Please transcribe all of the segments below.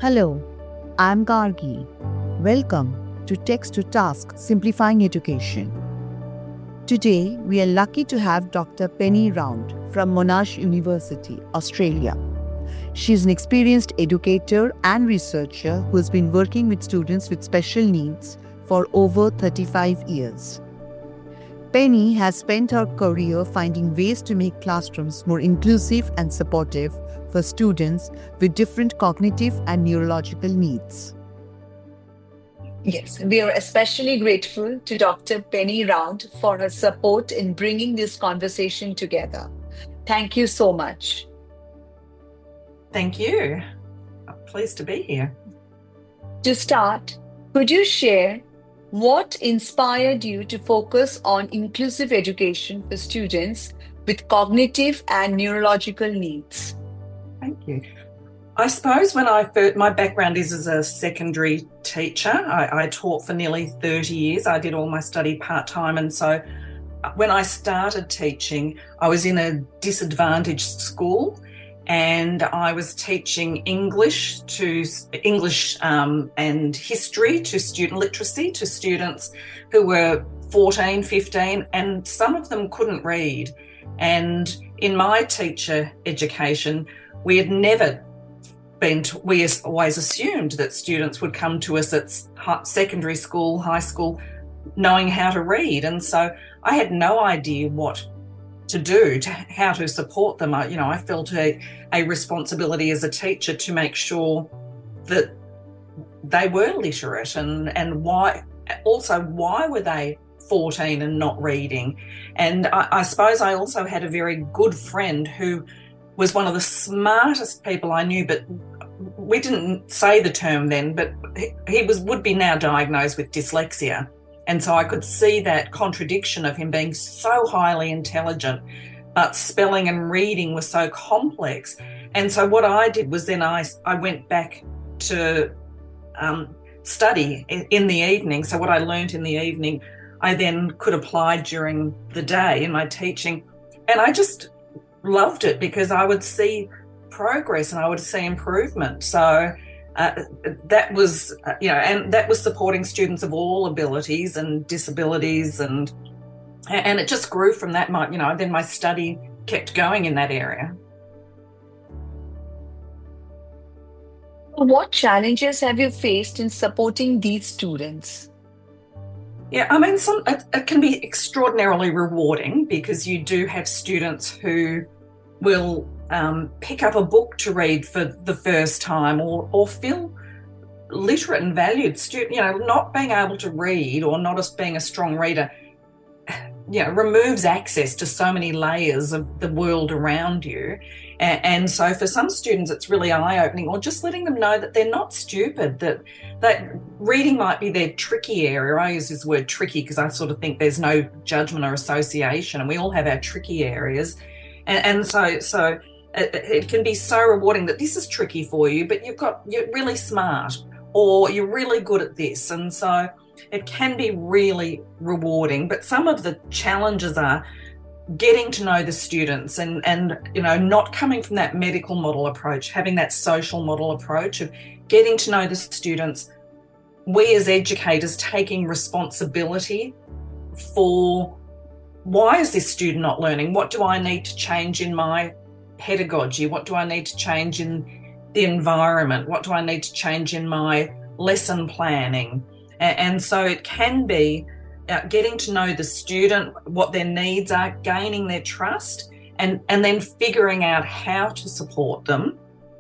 Hello, I'm Gargi. Welcome to Text to Task Simplifying Education. Today, we are lucky to have Dr. Penny Round from Monash University, Australia. She is an experienced educator and researcher who has been working with students with special needs for over 35 years. Penny has spent her career finding ways to make classrooms more inclusive and supportive for students with different cognitive and neurological needs. Yes, we are especially grateful to Dr. Penny Round for her support in bringing this conversation together. Thank you so much. Thank you. I'm pleased to be here. To start, could you share what inspired you to focus on inclusive education for students with cognitive and neurological needs? Thank you. I suppose my background is as a secondary teacher. I taught for nearly 30 years. I did all my study part-time, and so when I started teaching, I was in a disadvantaged school, and I was teaching English and history to student literacy to students who were 14, 15, and some of them couldn't read. And in my teacher education, we always assumed that students would come to us at secondary school, high school, knowing how to read. And so I had no idea what to do, how to support them. I felt a responsibility as a teacher to make sure that they were literate and why were they 14 and not reading. And I suppose I also had a very good friend who was one of the smartest people I knew, but we didn't say the term then, but he would be now diagnosed with dyslexia. And so I could see that contradiction of him being so highly intelligent, but spelling and reading was so complex. And so what I did was then I went back to study in the evening. So what I learned in the evening, I then could apply during the day in my teaching. And I just loved it because I would see progress and I would see improvement. So that was, and that was supporting students of all abilities and disabilities, and it just grew from that. Then my study kept going in that area. What challenges have you faced in supporting these students? Yeah, it can be extraordinarily rewarding because you do have students who will pick up a book to read for the first time or feel literate and valued. Not being able to read or not being a strong reader, removes access to so many layers of the world around you. And so for some students, it's really eye-opening, or just letting them know that they're not stupid, that reading might be their tricky area. I use this word tricky because I sort of think there's no judgment or association, and we all have our tricky areas. And so it can be so rewarding that this is tricky for you, but you're really smart, or you're really good at this. And so it can be really rewarding. But some of the challenges are getting to know the students and not coming from that medical model approach, having that social model approach of getting to know the students. We as educators taking responsibility for, why is this student not learning? What do I need to change in my pedagogy? What do I need to change in the environment? What do I need to change in my lesson planning? And so it can be getting to know the student, what their needs are, gaining their trust, and then figuring out how to support them.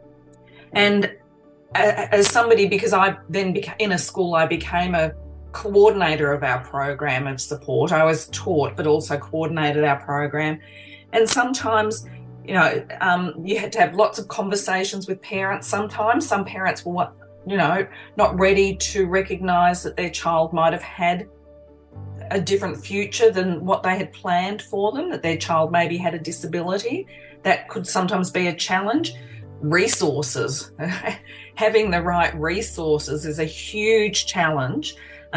And as somebody, because I then in a school, I became a coordinator of our program of support. I was taught, but also coordinated our program. And sometimes, you had to have lots of conversations with parents. Sometimes some parents were, not ready to recognise that their child might have had a different future than what they had planned for them, that their child maybe had a disability. That could sometimes be a challenge. Resources, having the right resources is a huge challenge.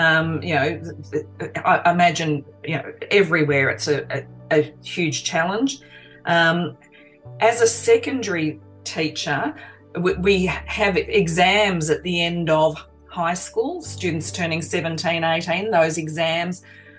I imagine, everywhere it's a huge challenge. As a secondary teacher, we have exams at the end of high school, students turning 17, 18. Those exams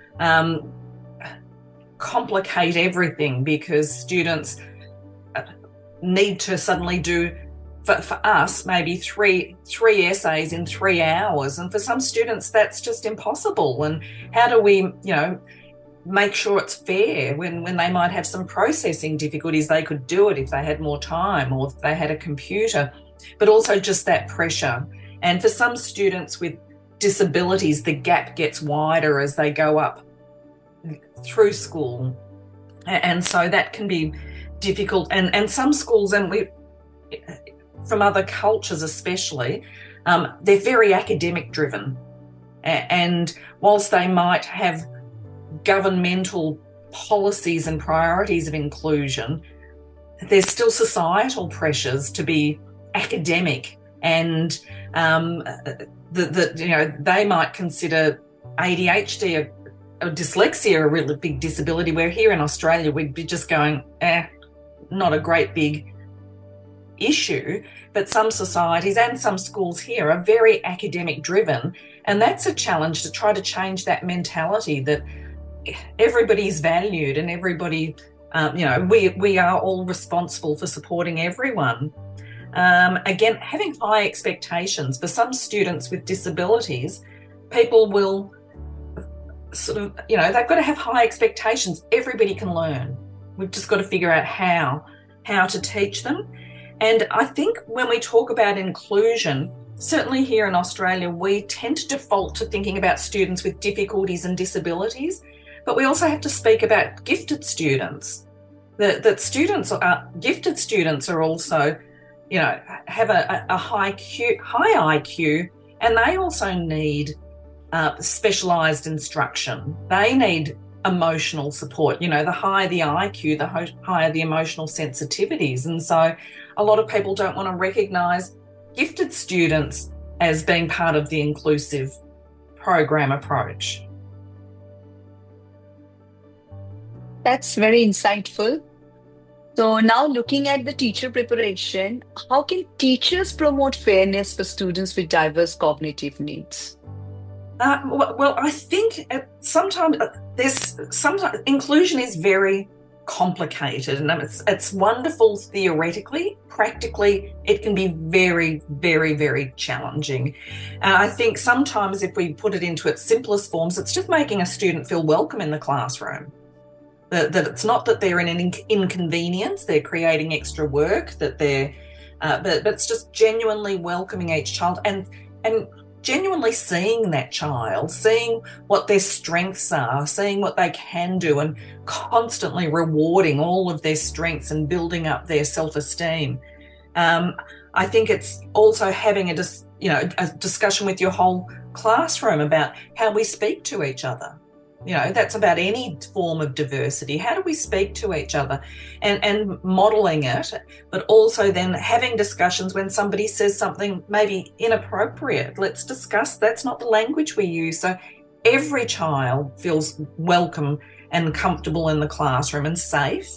complicate everything because students need to suddenly do, for us, maybe three essays in 3 hours. And for some students, that's just impossible. And how do we, make sure it's fair when they might have some processing difficulties? They could do it if they had more time or if they had a computer, but also just that pressure. And for some students with disabilities, the gap gets wider as they go up through school. And so that can be difficult. And some schools, and from other cultures especially, they're very academic driven. And whilst they might have governmental policies and priorities of inclusion, there's still societal pressures to be academic, and they might consider ADHD or dyslexia a really big disability, where here in Australia we'd be just going, not a great big issue. But some societies and some schools here are very academic driven, and that's a challenge to try to change that mentality that everybody's valued and everybody, we are all responsible for supporting everyone. Again, having high expectations. For some students with disabilities, people will sort of, they've got to have high expectations. Everybody can learn. We've just got to figure out how to teach them. And I think when we talk about inclusion, certainly here in Australia, we tend to default to thinking about students with difficulties and disabilities, but we also have to speak about gifted students. Gifted students are also, have a high IQ, and they also need specialised instruction. They need emotional support. The higher the IQ, the higher the emotional sensitivities. And so a lot of people don't want to recognise gifted students as being part of the inclusive program approach. That's very insightful. So now looking at the teacher preparation, how can teachers promote fairness for students with diverse cognitive needs? Well, I think sometimes inclusion is very complicated, and it's wonderful theoretically. Practically, it can be very, very, very challenging. I think sometimes if we put it into its simplest forms, it's just making a student feel welcome in the classroom. That it's not that they're in an inconvenience, they're creating extra work, that they're, but it's just genuinely welcoming each child and genuinely seeing that child, seeing what their strengths are, seeing what they can do, and constantly rewarding all of their strengths and building up their self-esteem. I think it's also having a discussion with your whole classroom about how we speak to each other. That's about any form of diversity. How do we speak to each other, and modelling it, but also then having discussions when somebody says something maybe inappropriate. Let's discuss, that's not the language we use. So every child feels welcome and comfortable in the classroom and safe.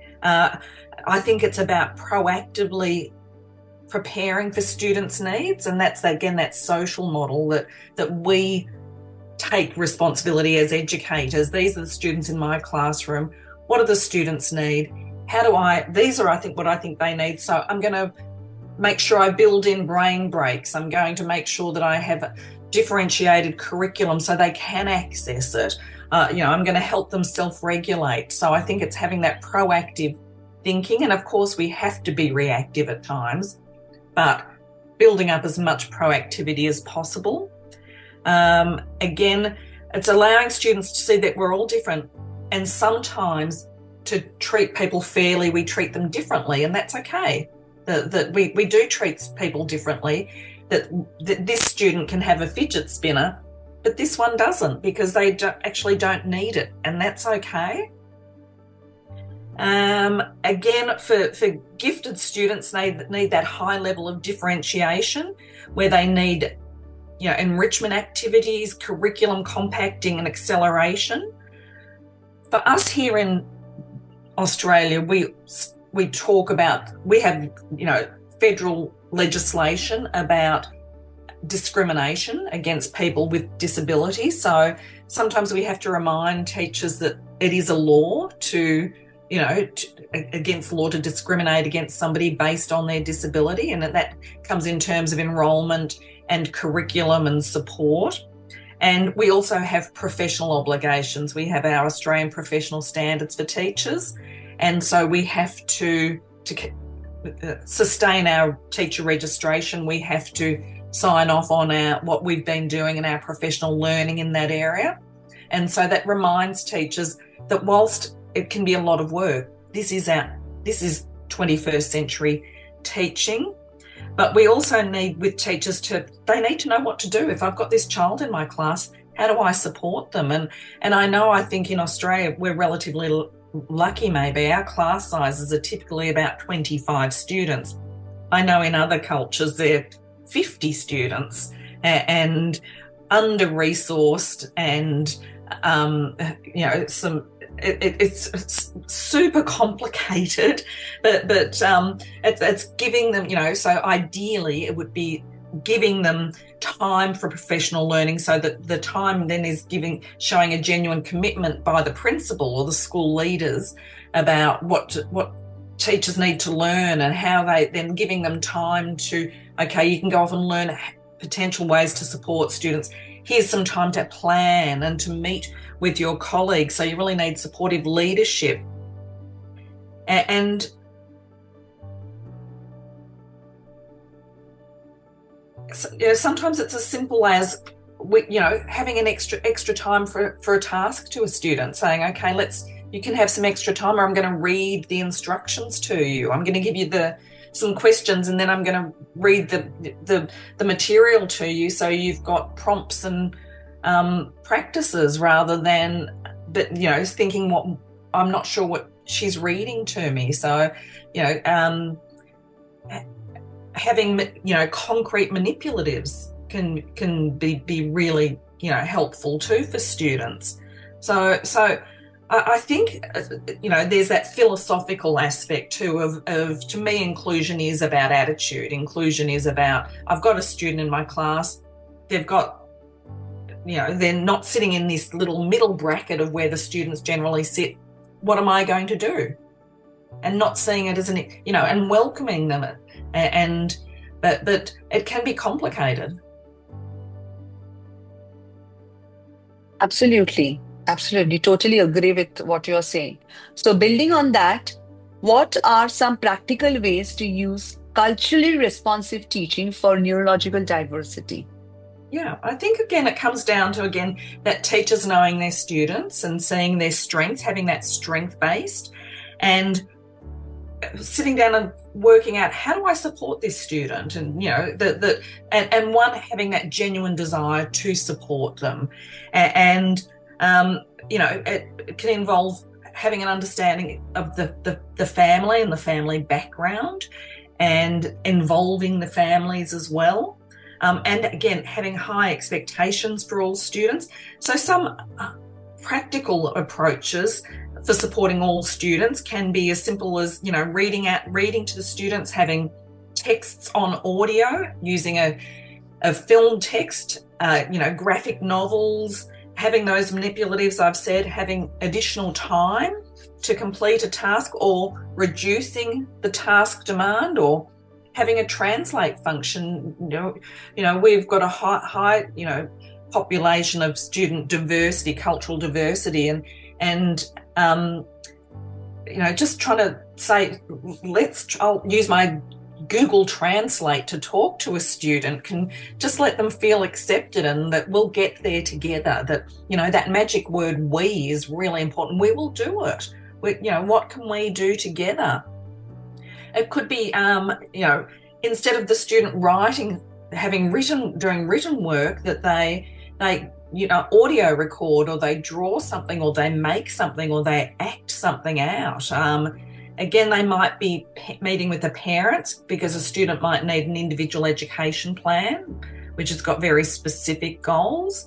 I think it's about proactively preparing for students' needs, and that's, again, that social model that we take responsibility as educators. These are the students in my classroom. What do the students need? These are, I think, what I think they need. So I'm going to make sure I build in brain breaks. I'm going to make sure that I have a differentiated curriculum so they can access it. I'm going to help them self-regulate. So I think it's having that proactive thinking. And of course, we have to be reactive at times, but building up as much proactivity as possible. Again, it's allowing students to see that we're all different, and sometimes to treat people fairly, we treat them differently, and that's okay. That we do treat people differently, that this student can have a fidget spinner, but this one doesn't because they don't need it, and that's okay. Again, for gifted students, they need that high level of differentiation where they need enrichment activities, curriculum compacting and acceleration. For us here in Australia, we talk about, we have, federal legislation about discrimination against people with disabilities. So sometimes we have to remind teachers that it is a law against the law to discriminate against somebody based on their disability, and that comes in terms of enrolment and curriculum and support. And we also have professional obligations. We have our Australian professional standards for teachers, and so we have to sustain our teacher registration. We have to sign off on what we've been doing in our professional learning in that area. And so that reminds teachers that whilst it can be a lot of work, this is 21st century teaching, but we also need with teachers they need to know what to do. If I've got this child in my class, how do I support them? And I think in Australia, we're relatively lucky maybe. Our class sizes are typically about 25 students. I know in other cultures, they're 50 students and under-resourced, and it's super complicated, but it's giving them, so ideally it would be giving them time for professional learning, so that the time then is showing a genuine commitment by the principal or the school leaders about what teachers need to learn, and how then giving them time to, okay, you can go off and learn potential ways to support students. Here's some time to plan and to meet with your colleagues. So you really need supportive leadership. And sometimes it's as simple as, having an extra time for a task to a student, saying, okay, you can have some extra time, or I'm going to read the instructions to you. I'm going to give you some questions, and then I'm going to read the material to you, so you've got prompts and practices, rather than thinking I'm not sure what she's reading to me. So having concrete manipulatives can be really helpful too for students. So I think, there's that philosophical aspect too of, to me, inclusion is about attitude. Inclusion is about, I've got a student in my class, they've got, they're not sitting in this little middle bracket of where the students generally sit. What am I going to do? And not seeing it as and welcoming them. But it can be complicated. Absolutely. Totally agree with what you're saying. So building on that, what are some practical ways to use culturally responsive teaching for neurological diversity? Yeah, I think, again, it comes down to, that teachers knowing their students and seeing their strengths, having that strength-based, and sitting down and working out, how do I support this student? And, and one, having that genuine desire to support them. And it can involve having an understanding of the family and the family background, and involving the families as well. And again, having high expectations for all students. So some practical approaches for supporting all students can be as simple as, reading to the students, having texts on audio, using a film text, graphic novels, having those manipulatives I've said, having additional time to complete a task, or reducing the task demand, or having a translate function. We've got a high population of student diversity, cultural diversity, and just trying to say, I'll use my Google Translate to talk to a student, can just let them feel accepted, and that we'll get there together. That, that magic word "we" is really important. We will do it. What can we do together? It could be, instead of the student doing written work, that they audio record, or they draw something, or they make something, or they act something out. Again, they might be meeting with the parents, because a student might need an individual education plan, which has got very specific goals.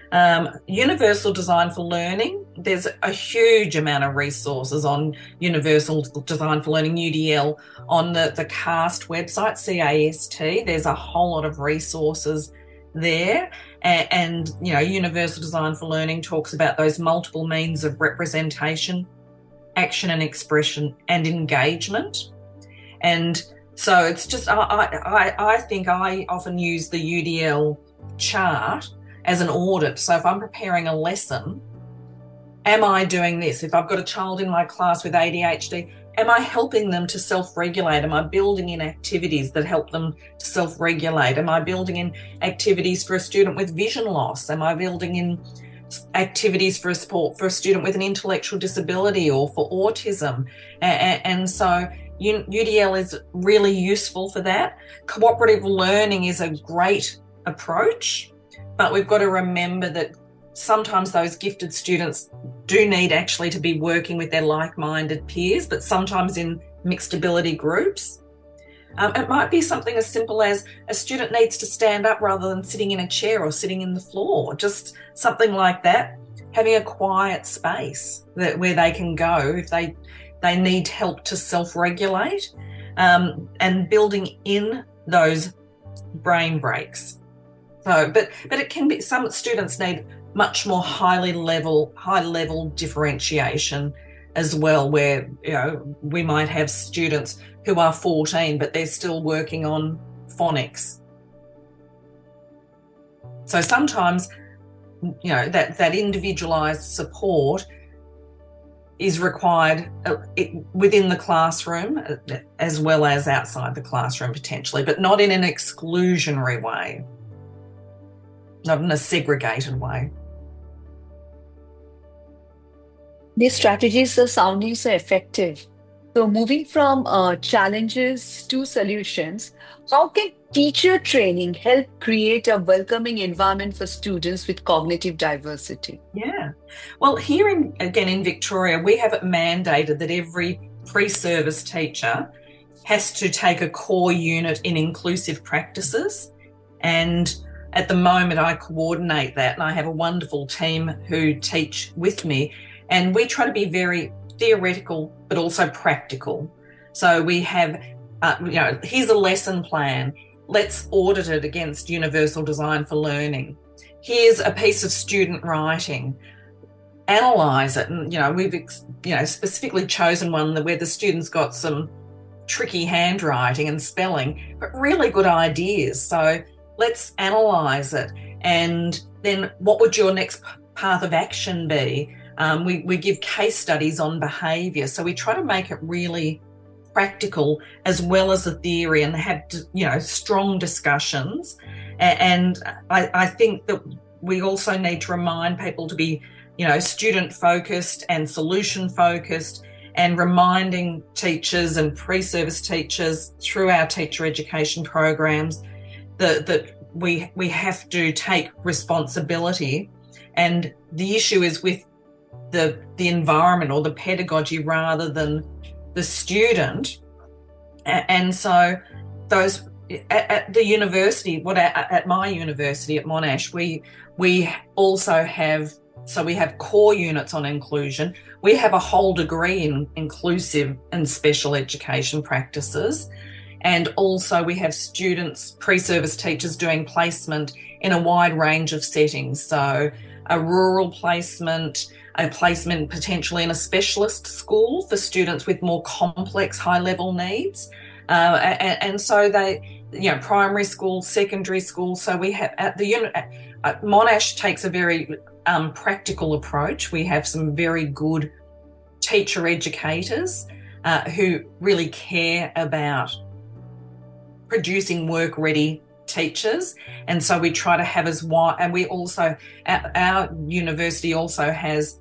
Universal Design for Learning, there's a huge amount of resources on Universal Design for Learning, UDL, on the CAST website, CAST. There's a whole lot of resources there. And Universal Design for Learning talks about those multiple means of representation, action and expression, and engagement. And so it's just, I think I often use the UDL chart as an audit. So if I'm preparing a lesson, am I doing this? If I've got a child in my class with ADHD, am I helping them to self-regulate? Am I building in activities that help them to self-regulate? Am I building in activities for a student with vision loss? Am I building in activities for a student with an intellectual disability or for autism? And so UDL is really useful for that. Cooperative learning is a great approach, but we've got to remember that sometimes those gifted students do need actually to be working with their like-minded peers, but sometimes in mixed ability groups. It might be something as simple as a student needs to stand up rather than sitting in a chair or sitting in the floor, just something like that. Having a quiet space where they can go if they need help to self-regulate, and building in those brain breaks. So, but it can be, some students need much more high level differentiation as well, where we might have students who are 14 but they're still working on phonics. So sometimes that individualized support is required within the classroom as well as outside the classroom potentially, but not in an exclusionary way, not in a segregated way. These strategies are sounding so effective. So moving from challenges to solutions, how can teacher training help create a welcoming environment for students with cognitive diversity? Yeah. Well, here in Victoria, we have it mandated that every pre-service teacher has to take a core unit in inclusive practices. And at the moment, I coordinate that, and I have a wonderful team who teach with me. And we try to be very theoretical, but also practical. So we have, here's a lesson plan. Let's audit it against Universal Design for Learning. Here's a piece of student writing. Analyse it. And, we've, specifically chosen one where the students got some tricky handwriting and spelling, but really good ideas. So let's analyse it. And then what would your next path of action be? We give case studies on behaviour, so we try to make it really practical as well as the theory, and have strong discussions. And I think that we also need to remind people to be student focused and solution focused, and reminding teachers and pre-service teachers through our teacher education programs that we have to take responsibility. And the issue is with the environment or the pedagogy rather than the student. And so those at the university, at my university at Monash, we also have, so we have core units on inclusion. We have a whole degree in inclusive and special education practices. And also we have students, pre-service teachers, doing placement in a wide range of settings. So a rural placement, a placement potentially in a specialist school for students with more complex high-level needs. And so they, primary school, secondary school. So we have at the unit, Monash takes a very practical approach. We have some very good teacher educators who really care about producing work-ready teachers, and so we try to have as wide. And we also, our university also has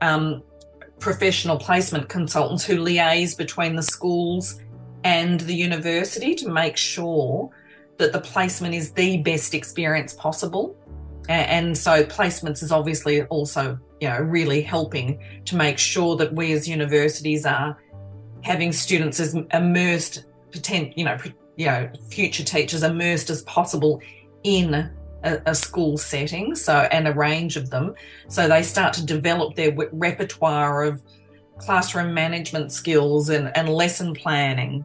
professional placement consultants who liaise between the schools and the university to make sure that the placement is the best experience possible. And so placements is obviously also, really helping to make sure that we as universities are having students as immersed, future teachers immersed as possible in a school setting, and a range of them. So they start to develop their repertoire of classroom management skills and lesson planning.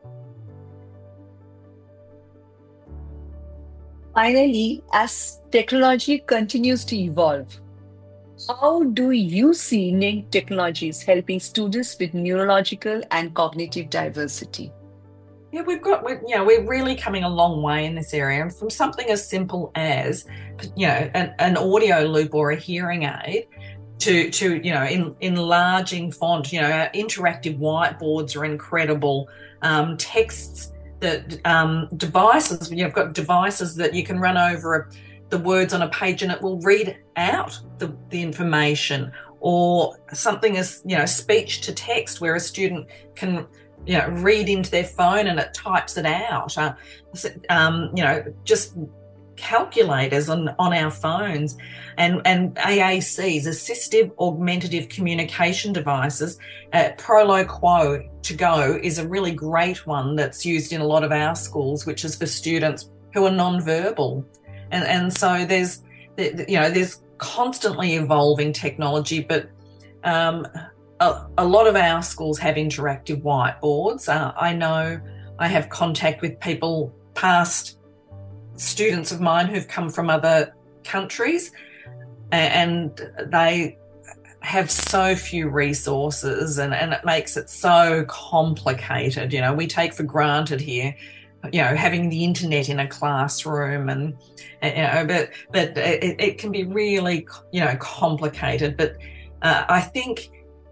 Finally, as technology continues to evolve, how do you see new technologies helping students with neurological and cognitive diversity? Yeah, we're really coming a long way in this area, and from something as simple as, an audio loop or a hearing aid to enlarging font. Our interactive whiteboards are incredible. Texts that devices. You've got devices that you can run over the words on a page and it will read out the information, or something as speech to text, where a student can read into their phone and it types it out. Just calculators on our phones, and AACs, assistive augmentative communication devices. Prolo Quo to go is a really great one that's used in a lot of our schools, which is for students who are non-verbal. And so there's constantly evolving technology, but a lot of our schools have interactive whiteboards. I know I have contact with people, past students of mine who've come from other countries, and they have so few resources, and it makes it so complicated. We take for granted here, having the internet in a classroom, but it can be really, complicated. But I think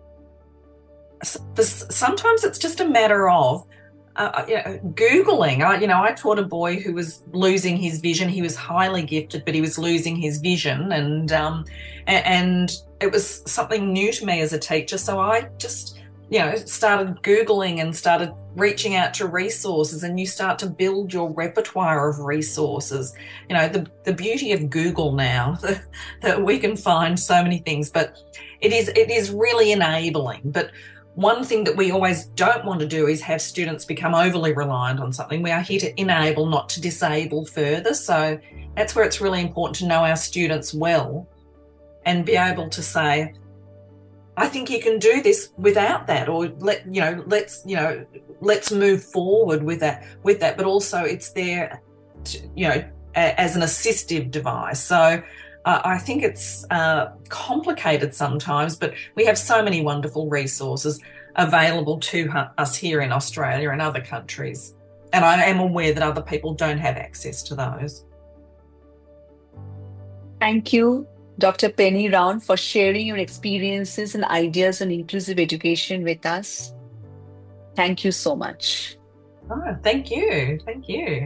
sometimes it's just a matter of Googling. I taught a boy who was losing his vision. He was highly gifted, but he was losing his vision, and it was something new to me as a teacher. So I just started Googling and started reaching out to resources, and you start to build your repertoire of resources. The beauty of Google now, that we can find so many things, but it is really enabling. But one thing that we always don't want to do is have students become overly reliant on something. We are here to enable, not to disable further. So that's where it's really important to know our students well and be able to say, I think you can do this without that, or let's move forward with that. But also it's there as an assistive device. So I think it's complicated sometimes, but we have so many wonderful resources available to us here in Australia and other countries. And I am aware that other people don't have access to those. Thank you, Dr. Penny Round, for sharing your experiences and ideas on inclusive education with us. Thank you so much. Oh, thank you. Thank you.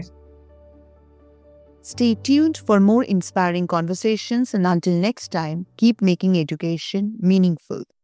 Stay tuned for more inspiring conversations, and until next time, keep making education meaningful.